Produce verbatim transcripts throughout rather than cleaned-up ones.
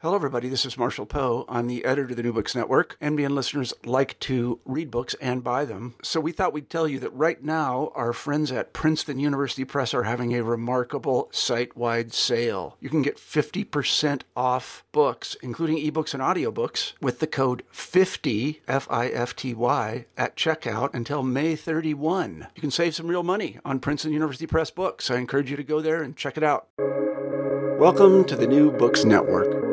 Hello, everybody. This is Marshall Poe. I'm the editor of the New Books Network. N B N listeners like to read books and buy them. So we thought we'd tell you that right now, our friends at Princeton University Press are having a remarkable site-wide sale. You can get fifty percent off books, including ebooks and audiobooks, with the code fifty, F I F T Y, at checkout until May thirty-first. You can save some real money on Princeton University Press books. I encourage you to go there and check it out. Welcome to the New Books Network.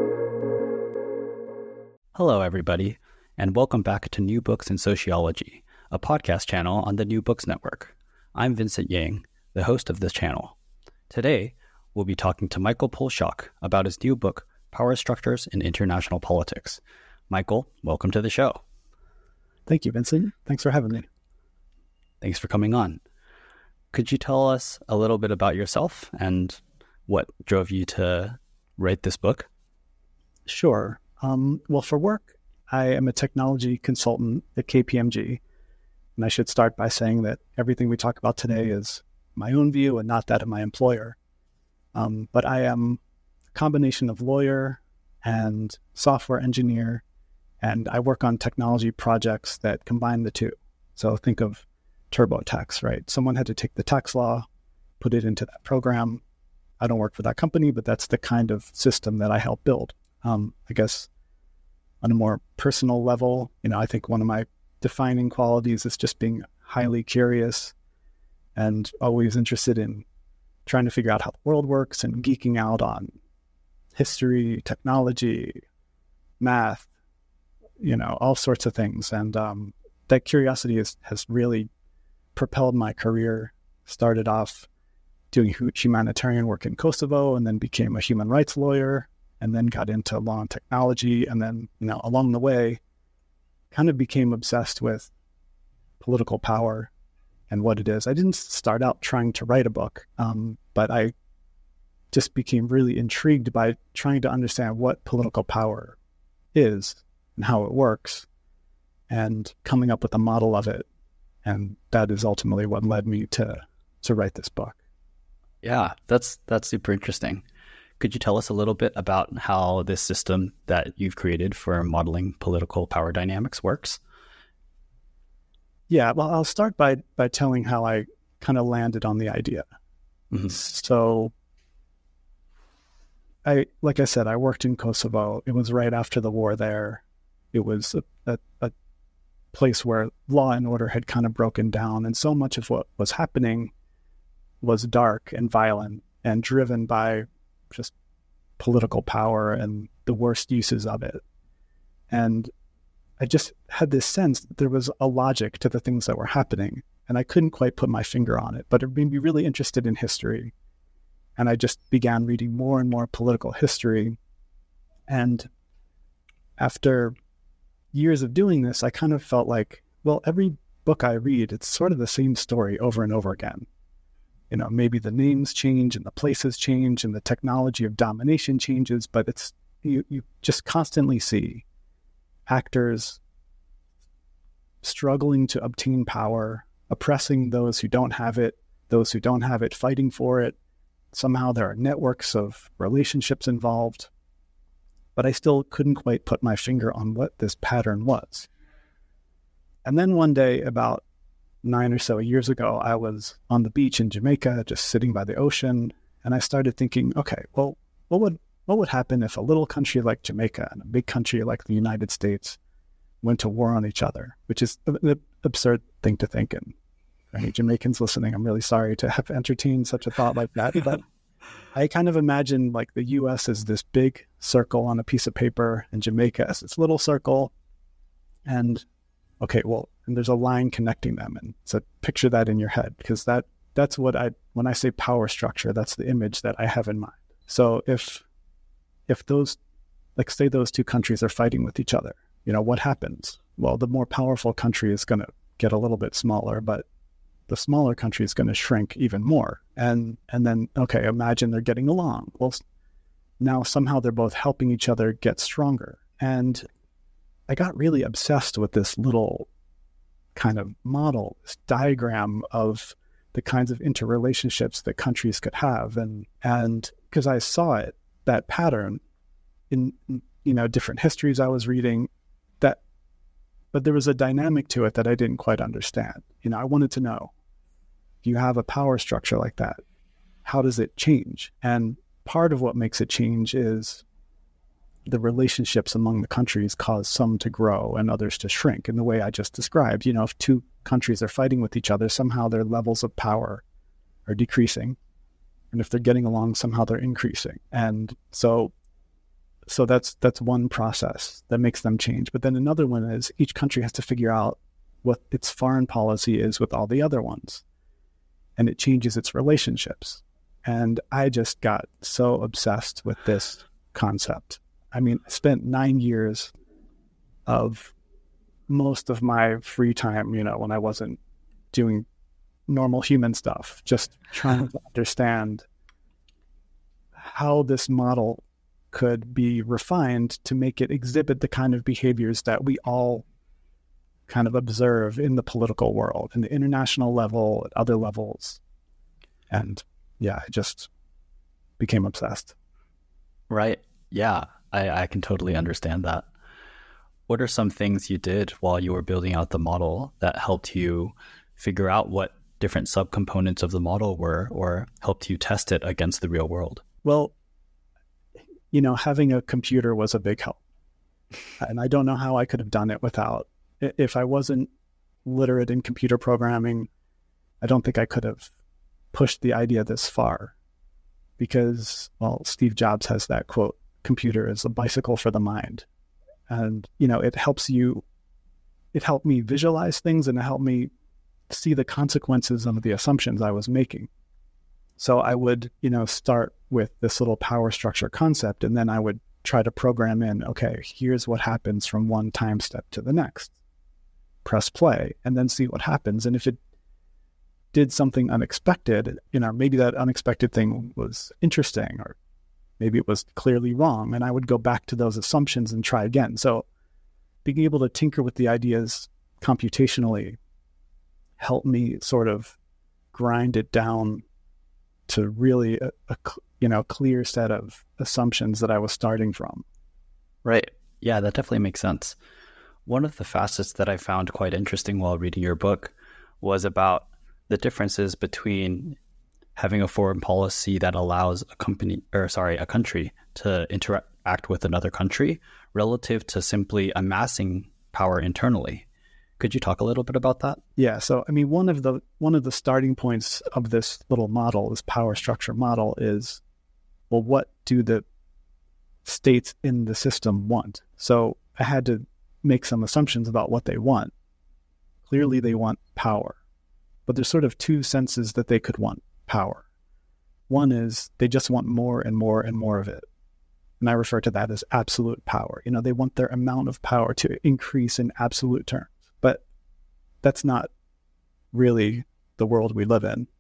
Hello, everybody, and welcome back to New Books in Sociology, a podcast channel on the New Books Network. I'm Vincent Yang, the host of this channel. Today, we'll be talking to Michael Polshock about his new book, Power Structures in International Politics. Michael, welcome to the show. Thank you, Vincent. Thanks for having me. Thanks for coming on. Could you tell us a little bit about yourself and what drove you to write this book? Sure. Um, well, for work, I am a technology consultant at K P M G. And I should start by saying that everything we talk about today is my own view and not that of my employer. Um, but I am a combination of lawyer and software engineer, and I work on technology projects that combine the two. So think of TurboTax, right? Someone had to take the tax law, put it into that program. I don't work for that company, but that's the kind of system that I help build. Um, I guess on a more personal level, you know, I think one of my defining qualities is just being highly curious and always interested in trying to figure out how the world works and geeking out on history, technology, math, you know, all sorts of things. And um, that curiosity is, has really propelled my career. Started off doing humanitarian work in Kosovo and then became a human rights lawyer, and then got into law and technology. And then, you know, along the way, kind of became obsessed with political power and what it is. I didn't start out trying to write a book, um, but I just became really intrigued by trying to understand what political power is and how it works and coming up with a model of it. And that is ultimately what led me to, to write this book. Yeah, that's that's super interesting. Could you tell us a little bit about how this system that you've created for modeling political power dynamics works? Yeah, well, I'll start by by telling how I kind of landed on the idea. Mm-hmm. So, I like I said, I worked in Kosovo. It was right after the war there. It was a, a, a place where law and order had kind of broken down, and so much of what was happening was dark and violent and driven by just political power and the worst uses of it. And I just had this sense that there was a logic to the things that were happening, and I couldn't quite put my finger on it, but it made me really interested in history. And I just began reading more and more political history. And after years of doing this, I kind of felt like, well, every book I read, it's sort of the same story over and over again. You know, maybe the names change and the places change and the technology of domination changes, but it's you, you just constantly see actors struggling to obtain power, oppressing those who don't have it, those who don't have it fighting for it. Somehow there are networks of relationships involved, but I still couldn't quite put my finger on what this pattern was. And then one day, about nine or so years ago, I was on the beach in Jamaica, just sitting by the ocean, and I started thinking, okay, well, what would what would happen if a little country like Jamaica and a big country like the United States went to war on each other, which is an absurd thing to think. And for any Jamaicans listening, I'm really sorry to have entertained such a thought like that, but I kind of imagine like the U S as this big circle on a piece of paper and Jamaica as this little circle. And okay, well, and there's a line connecting them. And so picture that in your head, because that that's what I, when I say power structure, that's the image that I have in mind. So if, if those, like say those two countries are fighting with each other, you know, what happens? Well, the more powerful country is going to get a little bit smaller, but the smaller country is going to shrink even more. And, and then, okay, imagine they're getting along. Well, now somehow they're both helping each other get stronger. And I got really obsessed with this little kind of model, this diagram of the kinds of interrelationships that countries could have. And, and because I saw it, that pattern, in, you know, different histories I was reading, that, but there was a dynamic to it that I didn't quite understand. You know, I wanted to know, if you have a power structure like that, how does it change? And part of what makes it change is the relationships among the countries cause some to grow and others to shrink in the way I just described. You know, if two countries are fighting with each other, somehow their levels of power are decreasing. And if they're getting along, somehow they're increasing. And so so that's that's one process that makes them change. But then another one is each country has to figure out what its foreign policy is with all the other ones. And it changes its relationships. And I just got so obsessed with this concept. I mean, I spent nine years of most of my free time, you know, when I wasn't doing normal human stuff, just trying to understand how this model could be refined to make it exhibit the kind of behaviors that we all kind of observe in the political world, in the international level, at other levels. And yeah, I just became obsessed. Right. Yeah, I, I can totally understand that. What are some things you did while you were building out the model that helped you figure out what different subcomponents of the model were, or helped you test it against the real world? Well, you know, having a computer was a big help. And I don't know how I could have done it without. If I wasn't literate in computer programming, I don't think I could have pushed the idea this far. Because, well, Steve Jobs has that quote, "Computer is a bicycle for the mind." And, you know, it helps you, it helped me visualize things, and it helped me see the consequences of the assumptions I was making. So I would, you know, start with this little power structure concept, and then I would try to program in, okay, here's what happens from one time step to the next. Press play, and then see what happens. And if it did something unexpected, you know, maybe that unexpected thing was interesting, or maybe it was clearly wrong, and I would go back to those assumptions and try again. So being able to tinker with the ideas computationally helped me sort of grind it down to really a, a you know clear set of assumptions that I was starting from. Right. Yeah, that definitely makes sense. One of the facets that I found quite interesting while reading your book was about the differences between having a foreign policy that allows a company, or sorry, a country to interact with another country relative to simply amassing power internally. Could you talk a little bit about that? Yeah. So, I mean, one of the one of the starting points of this little model, this power structure model, is, well, what do the states in the system want? So I had to make some assumptions about what they want. Clearly, they want power, but there's sort of two senses that they could want power. One is they just want more and more and more of it. And I refer to that as absolute power. You know, they want their amount of power to increase in absolute terms. But that's not really the world we live in.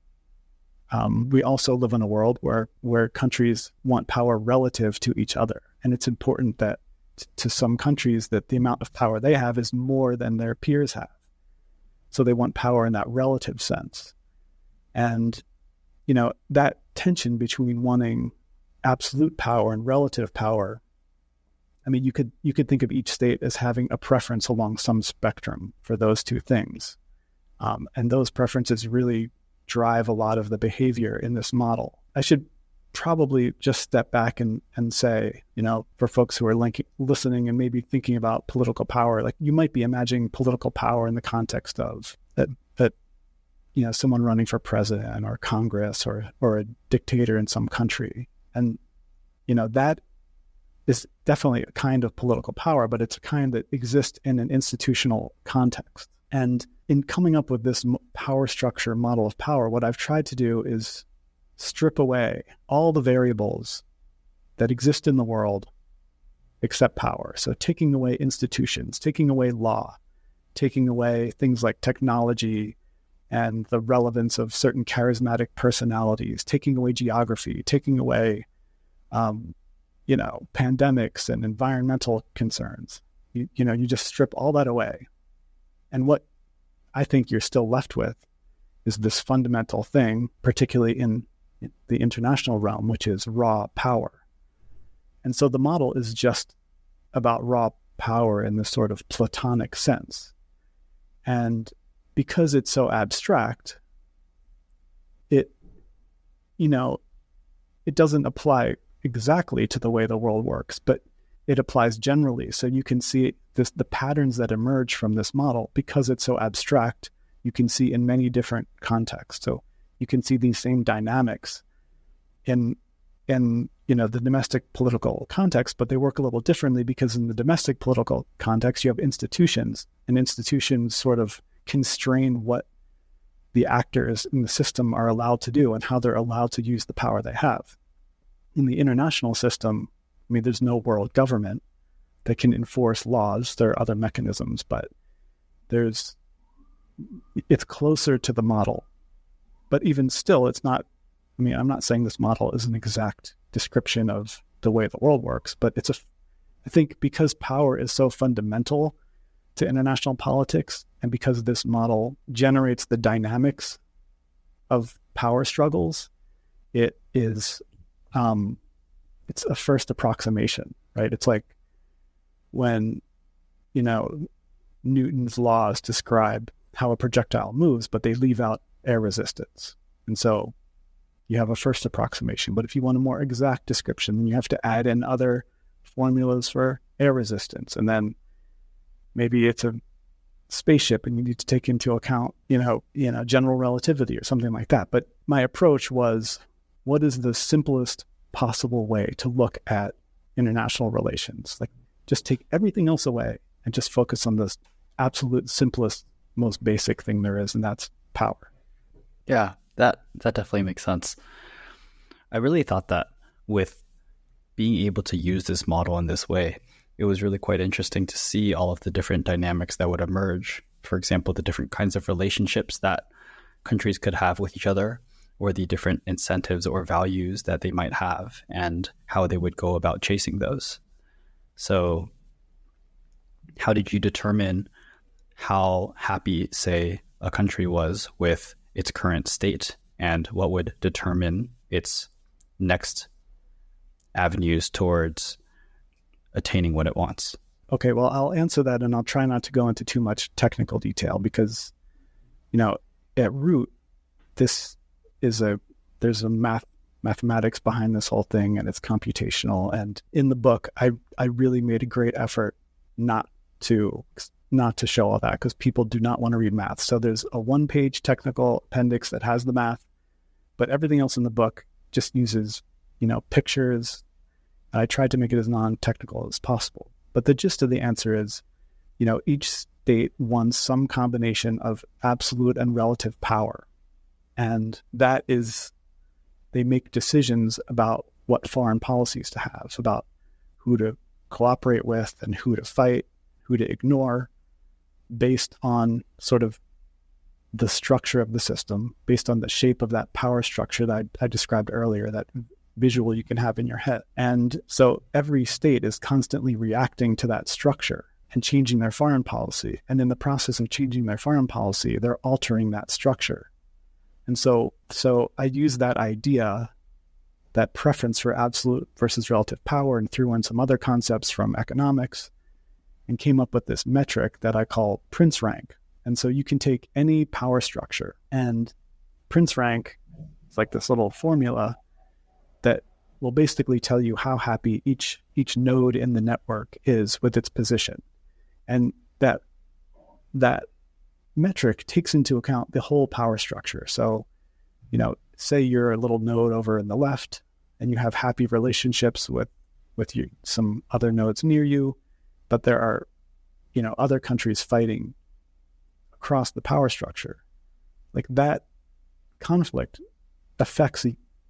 Um, we also live in a world where, where countries want power relative to each other. And it's important that t- to some countries that the amount of power they have is more than their peers have. So they want power in that relative sense. And, you know, that tension between wanting absolute power and relative power, I mean, you could you could think of each state as having a preference along some spectrum for those two things. Um, and those preferences really drive a lot of the behavior in this model. I should probably just step back and, and say, you know, for folks who are linking, listening and maybe thinking about political power, like you might be imagining political power in the context of that, that you know, someone running for president or Congress or or a dictator in some country. And, you know, that is definitely a kind of political power, but it's a kind that exists in an institutional context. And in coming up with this power structure model of power, what I've tried to do is strip away all the variables that exist in the world except power. So taking away institutions, taking away law, taking away things like technology and the relevance of certain charismatic personalities, taking away geography, taking away, um, you know, pandemics and environmental concerns. You, you know, you just strip all that away. And what I think you're still left with is this fundamental thing, particularly in the international realm, which is raw power. And so the model is just about raw power in this sort of Platonic sense. And because it's so abstract, it, you know, it doesn't apply exactly to the way the world works, but it applies generally. So you can see this, the patterns that emerge from this model, because it's so abstract, you can see in many different contexts. So you can see these same dynamics in, in, you know, the domestic political context, but they work a little differently because in the domestic political context, you have institutions, and institutions sort of constrain what the actors in the system are allowed to do and how they're allowed to use the power they have. In the international system, I mean, there's no world government that can enforce laws. There are other mechanisms, but there's, it's closer to the model. But even still, it's not, I mean, I'm not saying this model is an exact description of the way the world works, but it's a, I think because power is so fundamental to international politics, and because this model generates the dynamics of power struggles, it is, um, it's a first approximation, right? It's like when, you know, Newton's laws describe how a projectile moves, but they leave out air resistance. And so you have a first approximation. But if you want a more exact description, then you have to add in other formulas for air resistance. And then maybe it's a spaceship and you need to take into account, you know, you know, general relativity or something like that. But my approach was, what is the simplest possible way to look at international relations? Like, just take everything else away and just focus on the absolute simplest, most basic thing there is, and that's power. Yeah, that that definitely makes sense. I really thought that with being able to use this model in this way, it was really quite interesting to see all of the different dynamics that would emerge. For example, the different kinds of relationships that countries could have with each other, or the different incentives or values that they might have, and how they would go about chasing those. So how did you determine how happy, say, a country was with its current state, and what would determine its next avenues towards attaining what it wants? Okay, well, I'll answer that, and I'll try not to go into too much technical detail because, you know, at root, this is a, there's a math, mathematics behind this whole thing, and it's computational. And in the book, I, I really made a great effort not to, not to show all that, because people do not want to read math. So there's a one page technical appendix that has the math, but everything else in the book just uses, you know, pictures. I tried to make it as non-technical as possible. But the gist of the answer is, you know, each state wants some combination of absolute and relative power. And that is, they make decisions about what foreign policies to have, about who to cooperate with and who to fight, who to ignore, based on sort of the structure of the system, based on the shape of that power structure that I, I described earlier, that visual you can have in your head. And so every state is constantly reacting to that structure and changing their foreign policy. And in the process of changing their foreign policy, they're altering that structure. And so, so I use that idea, that preference for absolute versus relative power, and threw in some other concepts from economics, and came up with this metric that I call Prince rank. And so you can take any power structure, and Prince rank is like this little formula that will basically tell you how happy each each node in the network is with its position. And that that metric takes into account the whole power structure. So, you know, say you're a little node over in the left and you have happy relationships with, with you, some other nodes near you, but there are, you know, other countries fighting across the power structure. Like, that conflict affects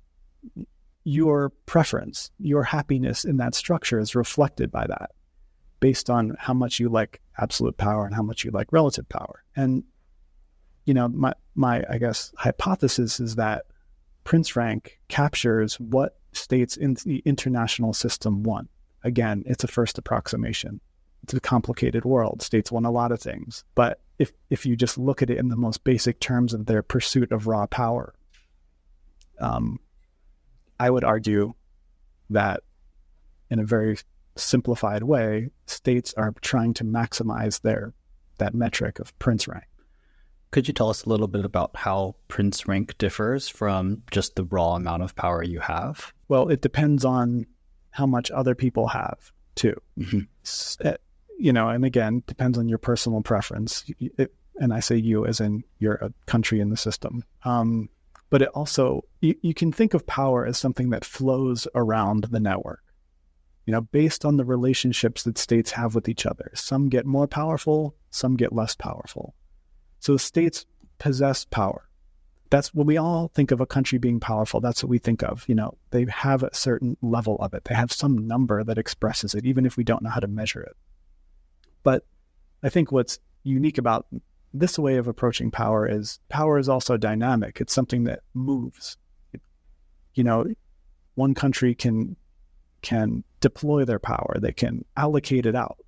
your preference. Your happiness in that structure is reflected by that, based on how much you like absolute power and how much you like relative power. And, you know, my, my, I guess, hypothesis is that Prince rank captures what states in the international system want. Again, it's a first approximation. It's a complicated world. States want a lot of things. But if, if you just look at it in the most basic terms of their pursuit of raw power, um, I would argue that in a very simplified way, states are trying to maximize their that metric of prince rank. Could you tell us a little bit about how prince rank differs from just the raw amount of power you have? Well, it depends on how much other people have, too. Mm-hmm. You know, and again, depends on your personal preference. It, and I say you as in you're a country in the system. Um, but it also, you, you can think of power as something that flows around the network, you know, based on the relationships that states have with each other. Some get more powerful, some get less powerful. So states possess power. That's when we all think of a country being powerful. That's what we think of. You know, they have a certain level of it. They have some number that expresses it, even if we don't know how to measure it. But I think what's unique about this way of approaching power is power is also dynamic. It's something that moves. It, you know, one country can can deploy their power. They can allocate it out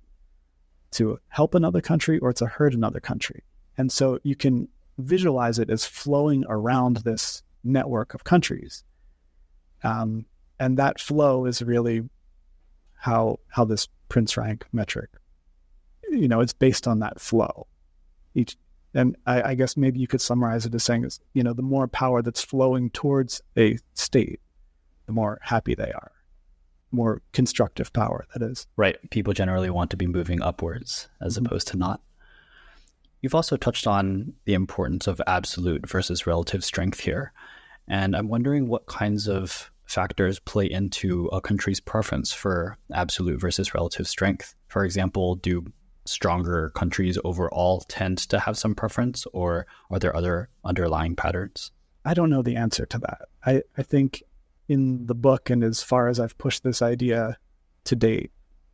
to help another country or to hurt another country. And so you can visualize it as flowing around this network of countries. Um, and that flow is really how how this prince rank metric, you know, it's based on that flow. Each, and I, I guess maybe you could summarize it as saying, is, you know, the more power that's flowing towards a state, the more happy they are. More constructive power, that is. Right. People generally want to be moving upwards as mm-hmm. opposed to not. You've also touched on the importance of absolute versus relative strength here. And I'm wondering what kinds of factors play into a country's preference for absolute versus relative strength. For example, do stronger countries overall tend to have some preference, or are there other underlying patterns? I don't know the answer to that. I, I think in the book, and as far as I've pushed this idea to date,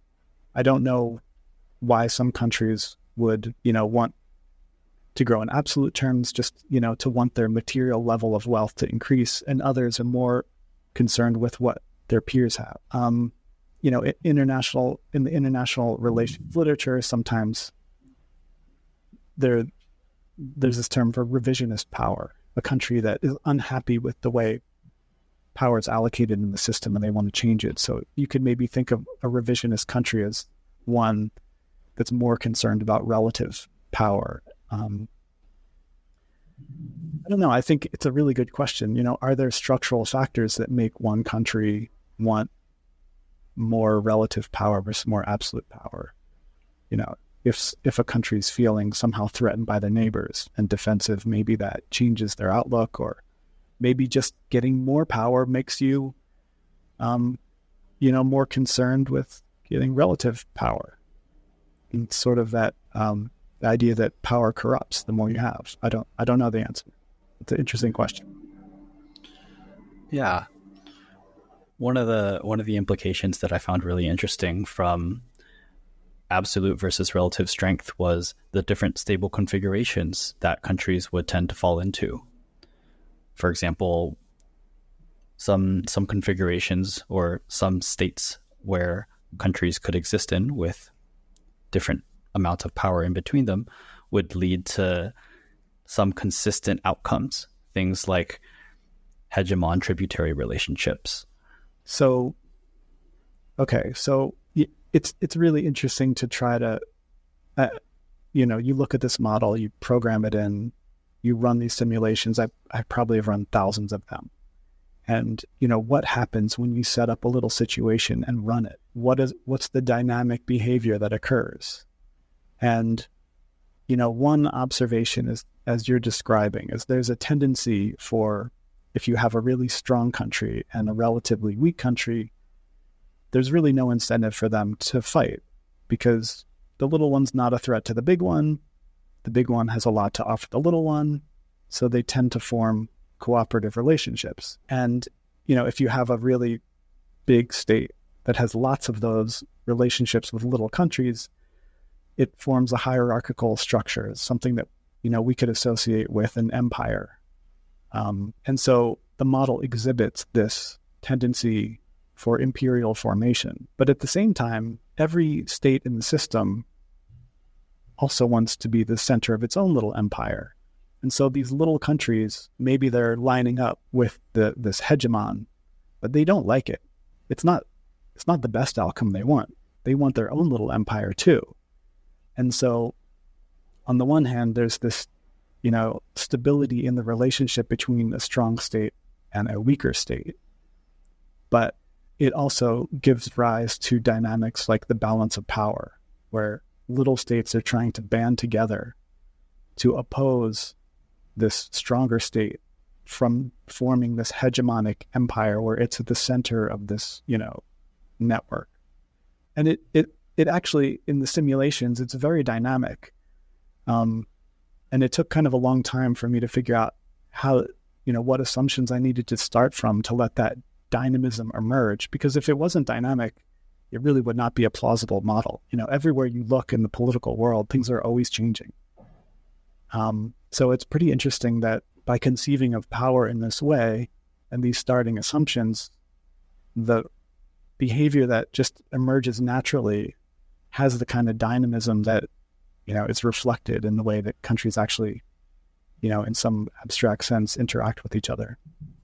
I don't know why some countries would, you know, want to grow in absolute terms, just, you know, to want their material level of wealth to increase, and others are more concerned with what their peers have. Um, you know, international in the international relations literature, sometimes there there's this term for revisionist power, a country that is unhappy with the way power is allocated in the system and they want to change it. So you could maybe think of a revisionist country as one that's more concerned about relative power. Um, I don't know. I think it's a really good question. You know, are there structural factors that make one country want more relative power versus more absolute power? You know, if if a country's feeling somehow threatened by their neighbors and defensive, maybe that changes their outlook, or maybe just getting more power makes you, um, you know, more concerned with getting relative power. And sort of that um, the idea that power corrupts the more you have. I don't I don't know the answer. It's an interesting question. Yeah. One of the one of the implications that I found really interesting from absolute versus relative strength was the different stable configurations that countries would tend to fall into. For example, some some configurations or some states where countries could exist in with different amounts of power in between them would lead to some consistent outcomes, things like hegemon tributary relationships. So, okay, so it's it's really interesting to try to, uh, you know, you look at this model, you program it in, you run these simulations. I I probably have run thousands of them. And, you know, what happens when you set up a little situation and run it? What is what's the dynamic behavior that occurs? And, you know, one observation is, as you're describing, is there's a tendency for, if you have a really strong country and a relatively weak country, there's really no incentive for them to fight, because the little one's not a threat to the big one. The big one has a lot to offer the little one. So they tend to form cooperative relationships. And, you know, if you have a really big state that has lots of those relationships with little countries, it forms a hierarchical structure, something that, you know, we could associate with an empire. Um, and so the model exhibits this tendency for imperial formation. But at the same time, every state in the system also wants to be the center of its own little empire. And so these little countries, maybe they're lining up with the this hegemon, but they don't like it. It's not it's not the best outcome they want. They want their own little empire too. And so on the one hand, there's this, you know, stability in the relationship between a strong state and a weaker state. But it also gives rise to dynamics like the balance of power, where little states are trying to band together to oppose this stronger state from forming this hegemonic empire where it's at the center of this, you know, network. And it it it actually, in the simulations, it's very dynamic. Um, and it took kind of a long time for me to figure out how, you know, what assumptions I needed to start from to let that dynamism emerge. Because if it wasn't dynamic, it really would not be a plausible model. You know, everywhere you look in the political world, things are always changing. Um, so it's pretty interesting that by conceiving of power in this way and these starting assumptions, the behavior that just emerges naturally has the kind of dynamism that, you know, is reflected in the way that countries actually, you know, in some abstract sense, interact with each other.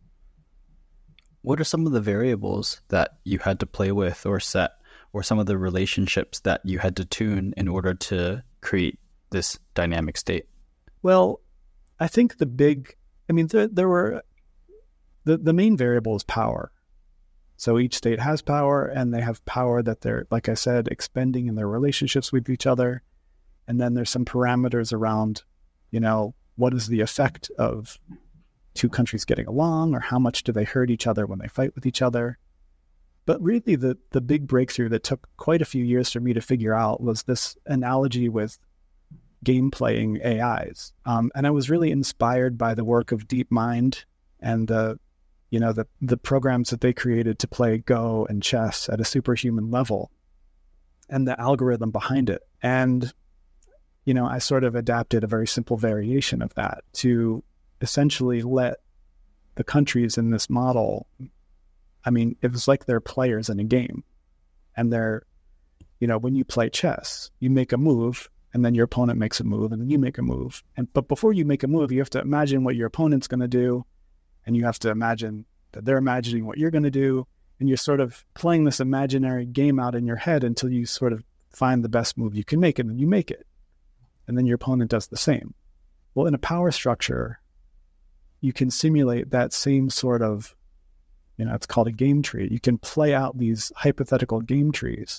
What are some of the variables that you had to play with or set, or some of the relationships that you had to tune in order to create this dynamic state? Well, I think the big, I mean, there, there were, the, the main variable is power. So each state has power, and they have power that they're, like I said, expending in their relationships with each other. And then there's some parameters around, you know, what is the effect of two countries getting along, or how much do they hurt each other when they fight with each other? But really the, the big breakthrough that took quite a few years for me to figure out was this analogy with game playing A Is. Um, and I was really inspired by the work of DeepMind and the, you know, the, the programs that they created to play Go and chess at a superhuman level and the algorithm behind it. And, you know, I sort of adapted a very simple variation of that to essentially let the countries in this model, I mean, it was like they're players in a game. And they're, you know, when you play chess, you make a move, and then your opponent makes a move, and then you make a move. And but before you make a move, you have to imagine what your opponent's going to do, and you have to imagine that they're imagining what you're going to do, and you're sort of playing this imaginary game out in your head until you sort of find the best move you can make, and then you make it. And then your opponent does the same. Well, in a power structure, you can simulate that same sort of, you know, it's called a game tree. You can play out these hypothetical game trees,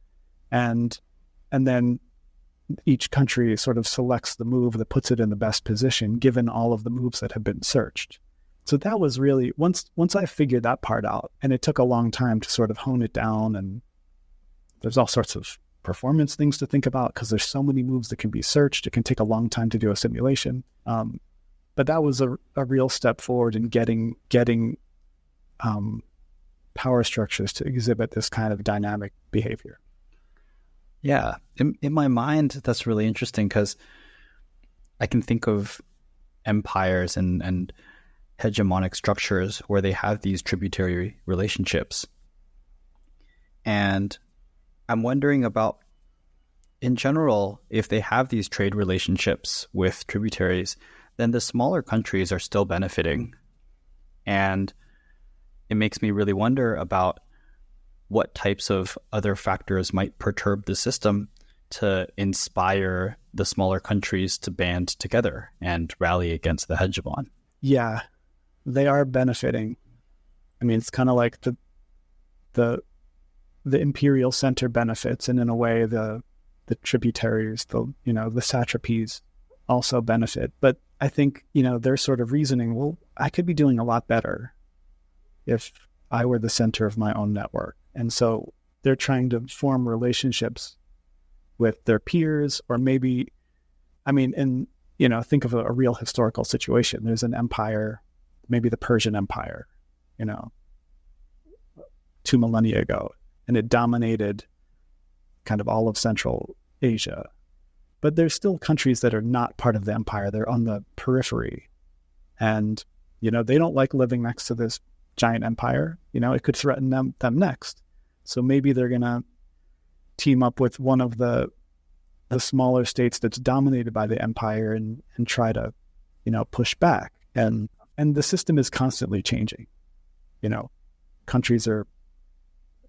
and and then each country sort of selects the move that puts it in the best position, given all of the moves that have been searched. So that was really, once once I figured that part out, and it took a long time to sort of hone it down, and there's all sorts of performance things to think about because there's so many moves that can be searched. It can take a long time to do a simulation. Um, but that was a, a real step forward in getting getting um, power structures to exhibit this kind of dynamic behavior. Yeah. In, in my mind, that's really interesting because I can think of empires and, and hegemonic structures where they have these tributary relationships. And I'm wondering about, in general, if they have these trade relationships with tributaries, then the smaller countries are still benefiting. And it makes me really wonder about what types of other factors might perturb the system to inspire the smaller countries to band together and rally against the hegemon. Yeah, they are benefiting. I mean, it's kind of like the the the imperial center benefits, and in a way, the the tributaries, the you know the satrapies, also benefit. But I think you know they're sort of reasoning, well, I could be doing a lot better if I were the center of my own network. And so they're trying to form relationships with their peers, or maybe, I mean, and, you know, think of a, a real historical situation. There's an empire, maybe the Persian Empire, you know, two millennia ago, and it dominated kind of all of Central Asia. But there's still countries that are not part of the empire. They're on the periphery. And, you know, they don't like living next to this giant empire. You know, it could threaten them them next. So maybe they're going to team up with one of the the smaller states that's dominated by the empire and and try to, you know, push back. And and the system is constantly changing. You know, countries are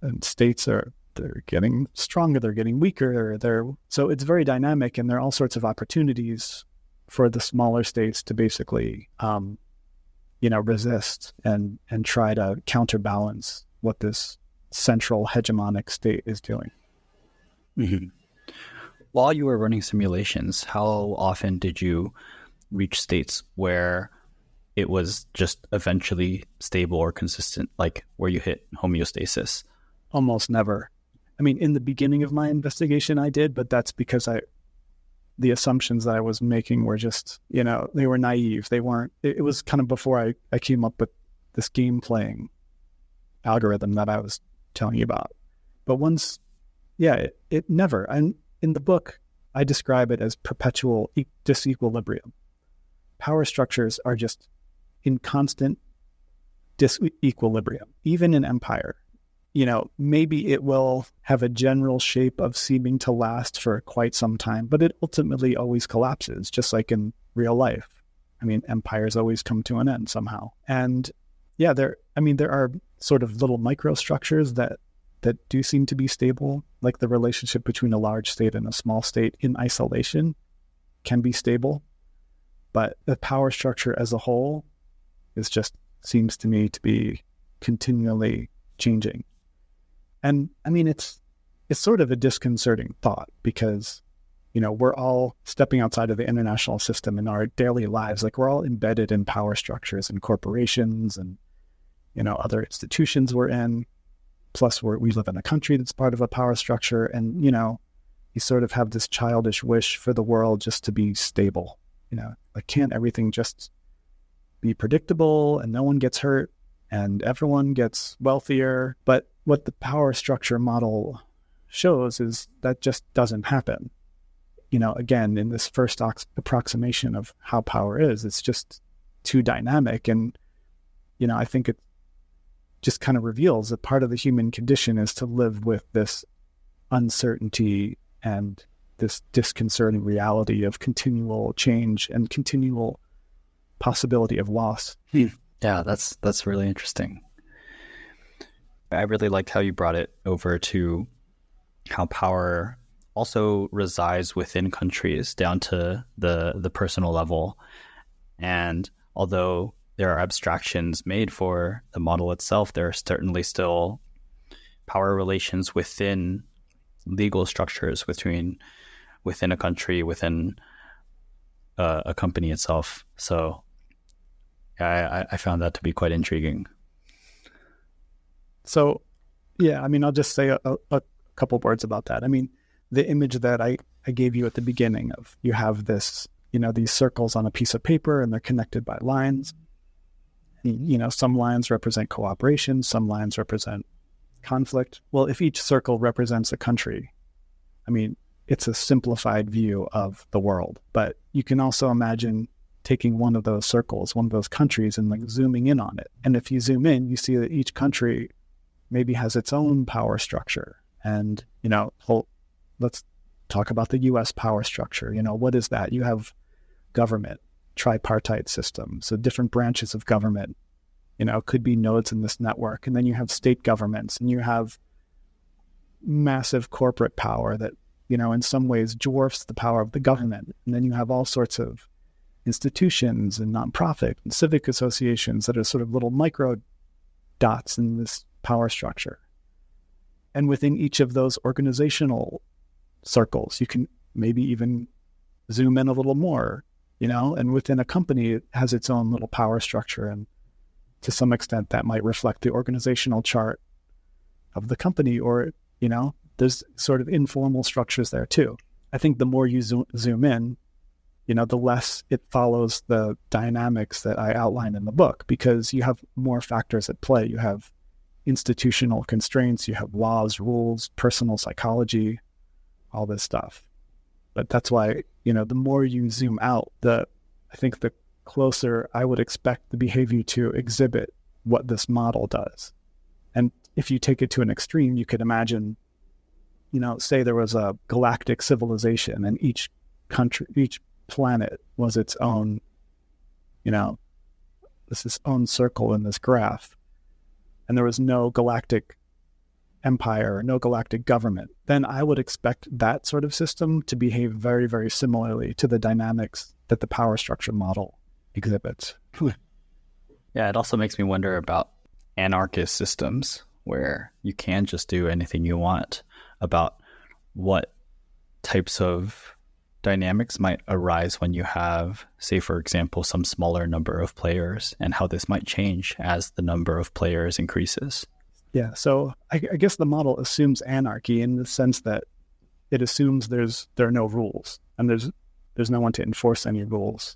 and states are, they're getting stronger, they're getting weaker. They're, so it's very dynamic, and there are all sorts of opportunities for the smaller states to basically, um, you know, resist and, and try to counterbalance what this central hegemonic state is doing. Mm-hmm. While you were running simulations, how often did you reach states where it was just eventually stable or consistent, like where you hit homeostasis? Almost never. I mean, in the beginning of my investigation, I did, but that's because I, the assumptions that I was making were just, you know, they were naive. They weren't, it, it was kind of before I, I came up with this game playing algorithm that I was telling you about. But once, yeah, it, it never, and in the book, I describe it as perpetual e- disequilibrium. Power structures are just in constant disequilibrium, even in empire. You know, maybe it will have a general shape of seeming to last for quite some time, but it ultimately always collapses, just like in real life. I mean, empires always come to an end somehow. And yeah, there, I mean, there are sort of little microstructures that, that do seem to be stable, like the relationship between a large state and a small state in isolation can be stable. But the power structure as a whole is just, seems to me to be continually changing. And I mean, it's it's sort of a disconcerting thought because, you know, we're all stepping outside of the international system in our daily lives. Like, we're all embedded in power structures and corporations and, you know, other institutions we're in. Plus, we're, we live in a country that's part of a power structure. And, you know, you sort of have this childish wish for the world just to be stable. You know, like, can't everything just be predictable and no one gets hurt and everyone gets wealthier? But what the power structure model shows is that just doesn't happen. You know, again, in this first ox- approximation of how power is, it's just too dynamic. And, you know, I think it just kind of reveals that part of the human condition is to live with this uncertainty and this disconcerting reality of continual change and continual possibility of loss. Hmm. Yeah, that's that's really interesting. I really liked how you brought it over to how power also resides within countries down to the the personal level. And although there are abstractions made for the model itself, there are certainly still power relations within legal structures between within a country, within uh, a company itself. So I, I found that to be quite intriguing. So, yeah, I mean, I'll just say a, a couple words about that. I mean, the image that I, I gave you at the beginning of, you have this, you know, these circles on a piece of paper and they're connected by lines. You know, some lines represent cooperation, some lines represent conflict. Well, if each circle represents a country, I mean, it's a simplified view of the world. But you can also imagine taking one of those circles, one of those countries, and like zooming in on it. And if you zoom in, you see that each country maybe has its own power structure. And, you know, whole, let's talk about the U S power structure. You know, what is that? You have government, tripartite system. So different branches of government, you know, could be nodes in this network. And then you have state governments, and you have massive corporate power that, you know, in some ways dwarfs the power of the government. And then you have all sorts of institutions and nonprofit and civic associations that are sort of little micro dots in this power structure. And within each of those organizational circles, you can maybe even zoom in a little more, you know, and within a company, it has its own little power structure. And to some extent, that might reflect the organizational chart of the company, or, you know, there's sort of informal structures there too. I think the more you zoom, zoom in, you know, the less it follows the dynamics that I outline in the book, because you have more factors at play. You have institutional constraints, you have laws, rules, personal psychology, all this stuff. But that's why, you know, the more you zoom out, the I think the closer I would expect the behavior to exhibit what this model does. And if you take it to an extreme, you could imagine, you know, say there was a galactic civilization and each country, each planet was its own, you know, this its own circle in this graph. And there was no galactic empire or no galactic government, then I would expect that sort of system to behave very, very similarly to the dynamics that the power structure model exhibits. Yeah, it also makes me wonder about anarchist systems where you can just do anything you want, about what types of dynamics might arise when you have, say, for example, some smaller number of players, and how this might change as the number of players increases. Yeah, so I, I guess the model assumes anarchy in the sense that it assumes there's there are no rules and there's there's no one to enforce any rules.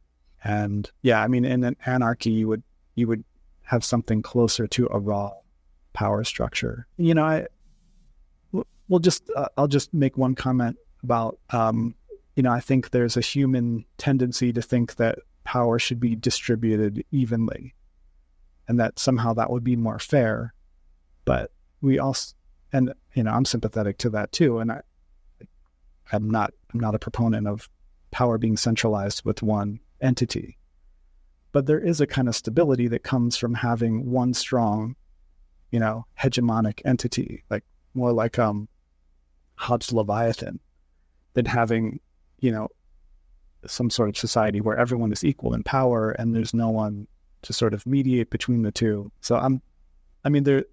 And yeah, I mean, in an anarchy, you would you would have something closer to a raw power structure. You know, I we'll just uh, I'll just make one comment about um, you know, I think there's a human tendency to think that power should be distributed evenly, and that somehow that would be more fair. But we also, and you know, I'm sympathetic to that too. And I, I'm not, I'm not a proponent of power being centralized with one entity. But there is a kind of stability that comes from having one strong, you know, hegemonic entity, like more like um, Hobbes' Leviathan, than having, you know, some sort of society where everyone is equal in power and there's no one to sort of mediate between the two. So I'm, I mean, there.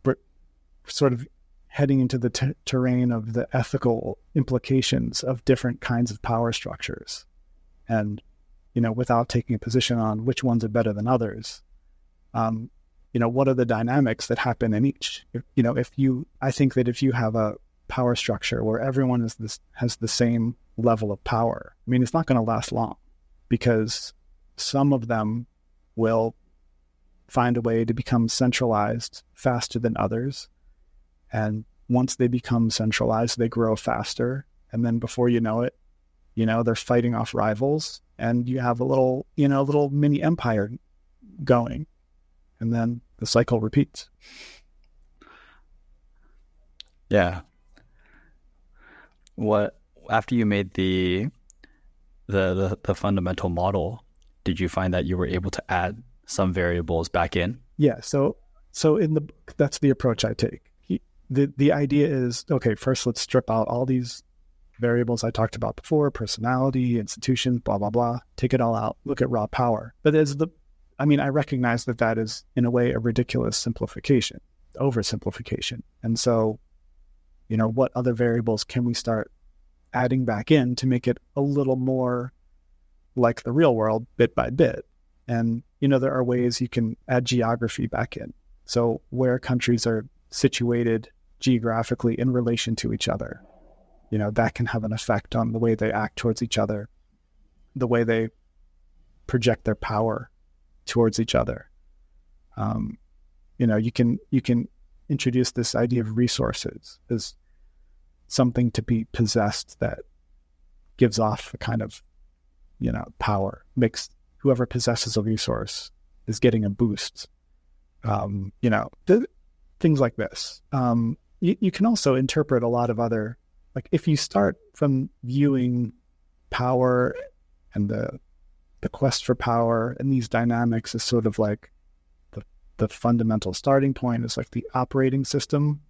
Sort of heading into the t- terrain of the ethical implications of different kinds of power structures. And, you know, without taking a position on which ones are better than others, um, you know, what are the dynamics that happen in each? If, you know, if you, I think that if you have a power structure where everyone is this, has the same level of power, I mean, it's not going to last long, because some of them will find a way to become centralized faster than others. And once they become centralized, they grow faster. And then before you know it, you know, they're fighting off rivals, and you have a little, you know, little mini empire going. And then the cycle repeats. Yeah. What, after you made the, the, the, the fundamental model, did you find that you were able to add some variables back in? Yeah. So, so in the book, that's the approach I take. The the idea is, okay, first let's strip out all these variables I talked about before, personality, institutions, blah, blah, blah, take it all out, look at raw power. But as the, I mean, I recognize that that is in a way a ridiculous simplification, oversimplification. And so, you know, what other variables can we start adding back in to make it a little more like the real world bit by bit? And, you know, there are ways you can add geography back in. So where countries are situated geographically in relation to each other, you know, that can have an effect on the way they act towards each other, the way they project their power towards each other. Um, you know, you can you can introduce this idea of resources as something to be possessed that gives off a kind of, you know, power, makes whoever possesses a resource is getting a boost. Um, you know, th- things like this. Um, you, you can also interpret a lot of other, like if you start from viewing power and the the quest for power and these dynamics as sort of like the the fundamental starting point, is like the operating system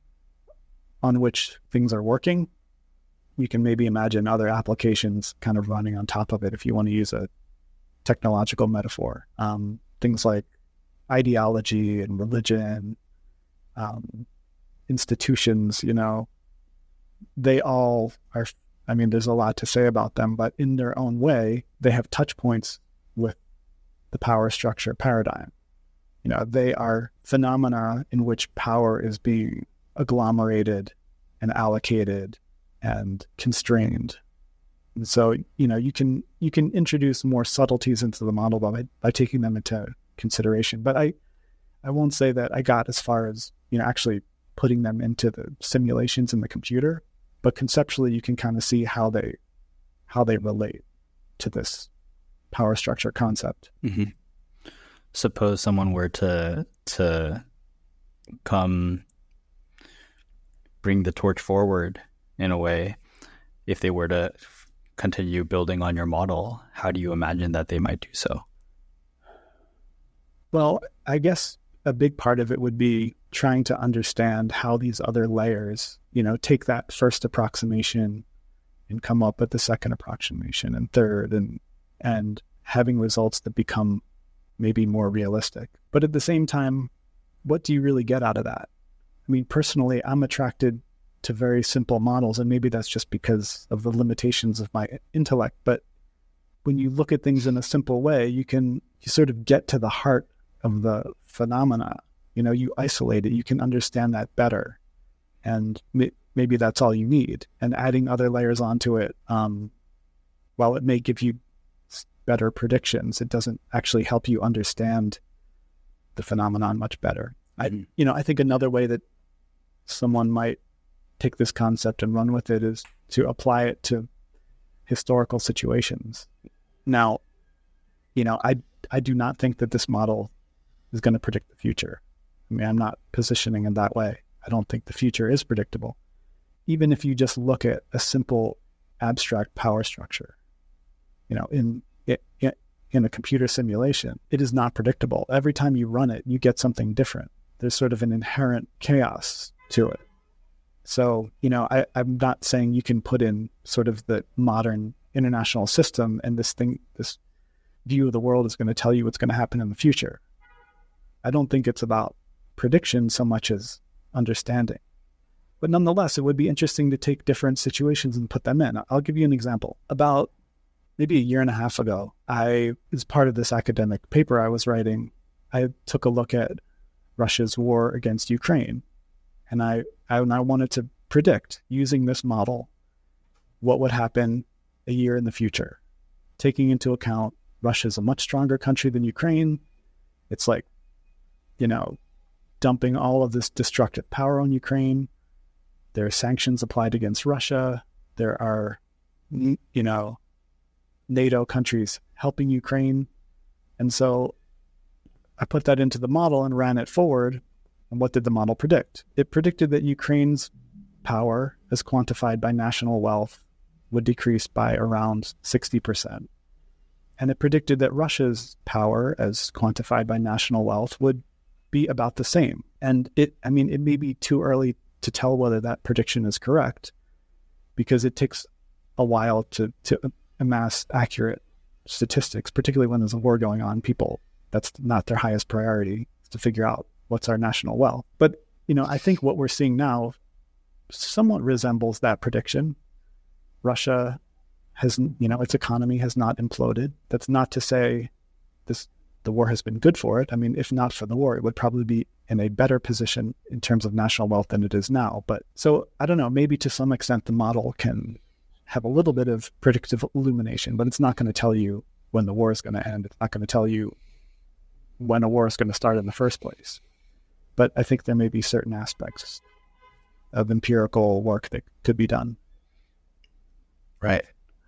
on which things are working, you can maybe imagine other applications kind of running on top of it if you want to use a technological metaphor. Um, things like ideology and religion, um, institutions, you know, they all are, I mean, there's a lot to say about them, but in their own way, they have touch points with the power structure paradigm. You know, they are phenomena in which power is being agglomerated and allocated and constrained. And so, you know, you can you can introduce more subtleties into the model by by taking them into consideration. But I I won't say that I got as far as, you know, actually putting them into the simulations in the computer, but conceptually you can kind of see how they how they relate to this power structure concept. Mm-hmm. Suppose someone were to to come bring the torch forward in a way, if they were to continue building on your model, how do you imagine that they might do so? Well, I guess a big part of it would be trying to understand how these other layers, you know, take that first approximation and come up with the second approximation and third, and and having results that become maybe more realistic. But at the same time, what do you really get out of that? I mean, personally, I'm attracted to very simple models, and maybe that's just because of the limitations of my intellect. But when you look at things in a simple way, you can you sort of get to the heart of the phenomena. You know, you isolate it, you can understand that better. And may, maybe that's all you need. And adding other layers onto it, um, while it may give you better predictions, it doesn't actually help you understand the phenomenon much better. Mm-hmm. I, you know, I think another way that someone might take this concept and run with it is to apply it to historical situations. Now, you know, I I do not think that this model is going to predict the future. I mean, I'm not positioning in that way. I don't think the future is predictable. Even if you just look at a simple abstract power structure, you know, in in, in a computer simulation, it is not predictable. Every time you run it, you get something different. There's sort of an inherent chaos to it. So, you know, I, I'm not saying you can put in sort of the modern international system and this thing, this view of the world is going to tell you what's going to happen in the future. I don't think it's about prediction so much as understanding. But nonetheless, it would be interesting to take different situations and put them in. I'll give you an example. About maybe a year and a half ago, I, as part of this academic paper I was writing, I took a look at Russia's war against Ukraine. And I, I, and I wanted to predict, using this model, what would happen a year in the future, taking into account Russia's a much stronger country than Ukraine. It's like, you know, dumping all of this destructive power on Ukraine. There are sanctions applied against Russia. There are, you know, NATO countries helping Ukraine. And so I put that into the model and ran it forward. And what did the model predict? It predicted that Ukraine's power, as quantified by national wealth, would decrease by around sixty percent. And it predicted that Russia's power, as quantified by national wealth, would be about the same. And it, I mean, it may be too early to tell whether that prediction is correct, because it takes a while to, to amass accurate statistics, particularly when there's a war going on. People, that's not their highest priority, to figure out what's our national wealth. But, you know, I think what we're seeing now somewhat resembles that prediction. Russia has, you know, its economy has not imploded. That's not to say this the war has been good for it. I mean, if not for the war, it would probably be in a better position in terms of national wealth than it is now. But so I don't know, maybe to some extent the model can have a little bit of predictive illumination, but it's not going to tell you when the war is going to end. It's not going to tell you when a war is going to start in the first place. But I think there may be certain aspects of empirical work that could be done. Right.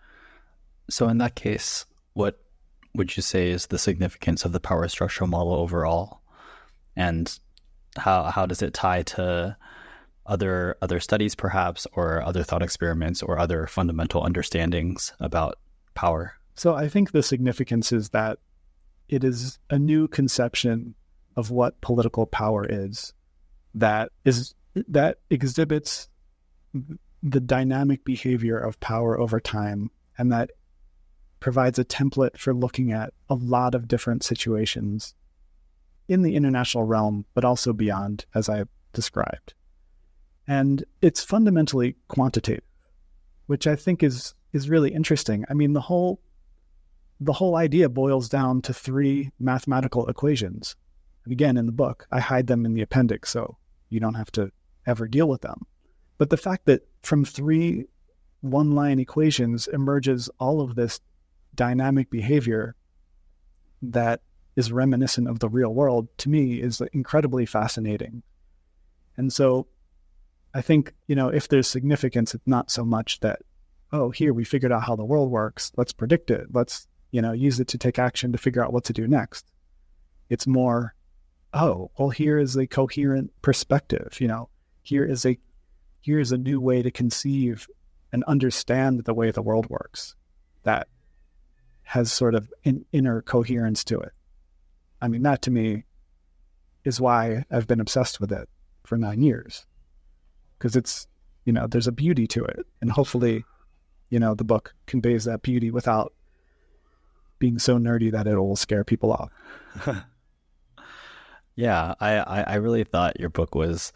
So in that case, what would you say is the significance of the power structural model overall? And how how does it tie to other other studies perhaps, or other thought experiments, or other fundamental understandings about power? So I think the significance is that it is a new conception of what political power is, that is that exhibits the dynamic behavior of power over time, and that provides a template for looking at a lot of different situations in the international realm, but also beyond, as I described. And it's fundamentally quantitative, which I think is is really interesting. I mean, the whole the whole idea boils down to three mathematical equations. And again, in the book, I hide them in the appendix, so you don't have to ever deal with them. But the fact that from three one-line equations emerges all of this dynamic behavior that is reminiscent of the real world, to me, is incredibly fascinating. And so I think, you know, if there's significance, it's not so much that, oh, here, we figured out how the world works, let's predict it, let's, you know, use it to take action to figure out what to do next. It's more, oh, well, here is a coherent perspective, you know, here is a here is a new way to conceive and understand the way the world works that has sort of an inner coherence to it. I mean, that to me is why I've been obsessed with it. for nine years because it's, you know, there's a beauty to it. And hopefully, you know, the book conveys that beauty without being so nerdy that it will scare people off. Yeah, I, I, I really thought your book was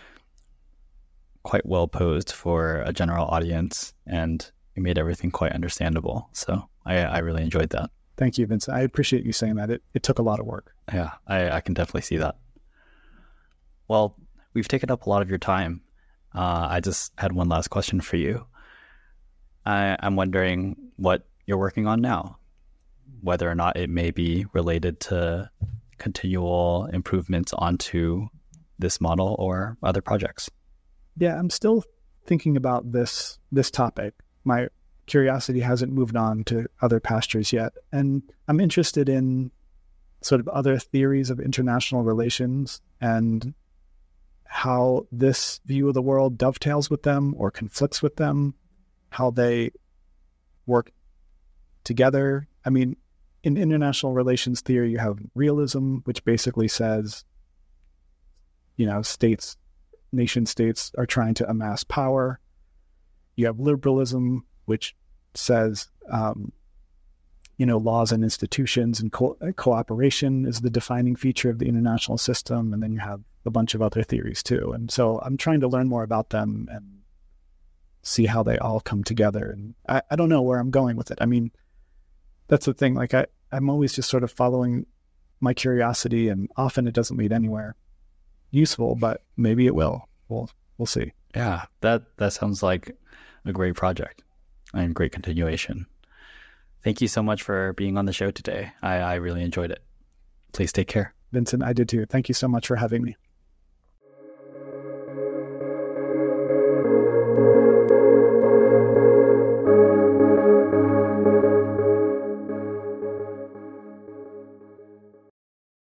quite well posed for a general audience, and you made everything quite understandable. So I, I really enjoyed that. Thank you, Vincent. I appreciate you saying that. It, it took a lot of work. Yeah, I, I can definitely see that. Well, we've taken up a lot of your time. Uh, I just had one last question for you. I, I'm wondering what you're working on now, whether or not it may be related to continual improvements onto this model or other projects. Yeah, I'm still thinking about this this topic. My curiosity hasn't moved on to other pastures yet. And I'm interested in sort of other theories of international relations and how this view of the world dovetails with them or conflicts with them, how they work together. I mean, in international relations theory, you have realism, which basically says, you know, states, nation states are trying to amass power. You have liberalism, which says, um, you know, laws and institutions and co- cooperation is the defining feature of the international system. And then you have a bunch of other theories too. And so I'm trying to learn more about them and see how they all come together. And I, I don't know where I'm going with it. I mean, that's the thing. Like I, I'm always just sort of following my curiosity, and often it doesn't lead anywhere useful, but maybe it will. We'll, we'll see. Yeah, that, that sounds like a great project and great continuation. Thank you so much for being on the show today. I, I really enjoyed it. Please take care. Vincent, I did too. Thank you so much for having me.